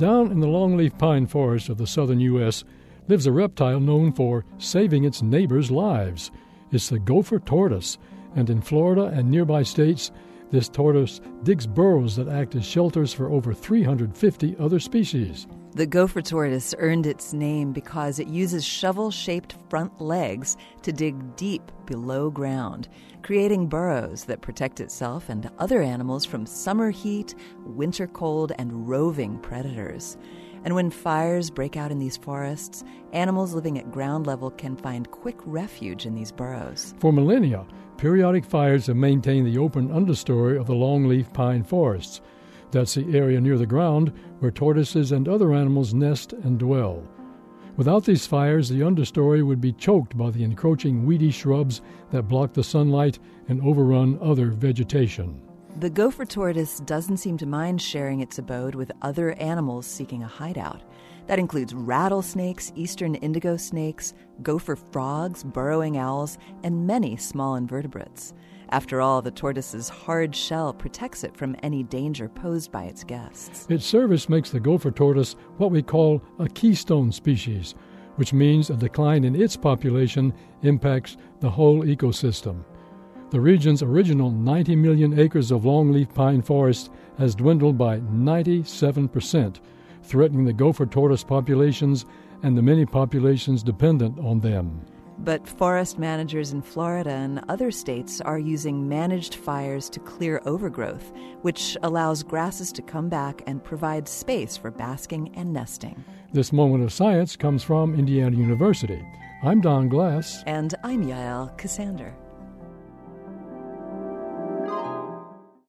Down in the longleaf pine forest of the southern U.S. lives a reptile known for saving its neighbors' lives. It's the gopher tortoise, and in Florida and nearby states, this tortoise digs burrows that act as shelters for over 350 other species. The gopher tortoise earned its name because it uses shovel-shaped front legs to dig deep below ground, creating burrows that protect itself and other animals from summer heat, winter cold, and roving predators. And when fires break out in these forests, animals living at ground level can find quick refuge in these burrows. For millennia, periodic fires have maintained the open understory of the longleaf pine forests. That's the area near the ground where tortoises and other animals nest and dwell. Without these fires, the understory would be choked by the encroaching weedy shrubs that block the sunlight and overrun other vegetation. The gopher tortoise doesn't seem to mind sharing its abode with other animals seeking a hideout. That includes rattlesnakes, eastern indigo snakes, gopher frogs, burrowing owls, and many small invertebrates. After all, the tortoise's hard shell protects it from any danger posed by its guests. Its service makes the gopher tortoise what we call a keystone species, which means a decline in its population impacts the whole ecosystem. The region's original 90 million acres of longleaf pine forest has dwindled by 97%, threatening the gopher tortoise populations and the many populations dependent on them. But forest managers in Florida and other states are using managed fires to clear overgrowth, which allows grasses to come back and provide space for basking and nesting. This moment of science comes from Indiana University. I'm Don Glass. And I'm Yael Cassander.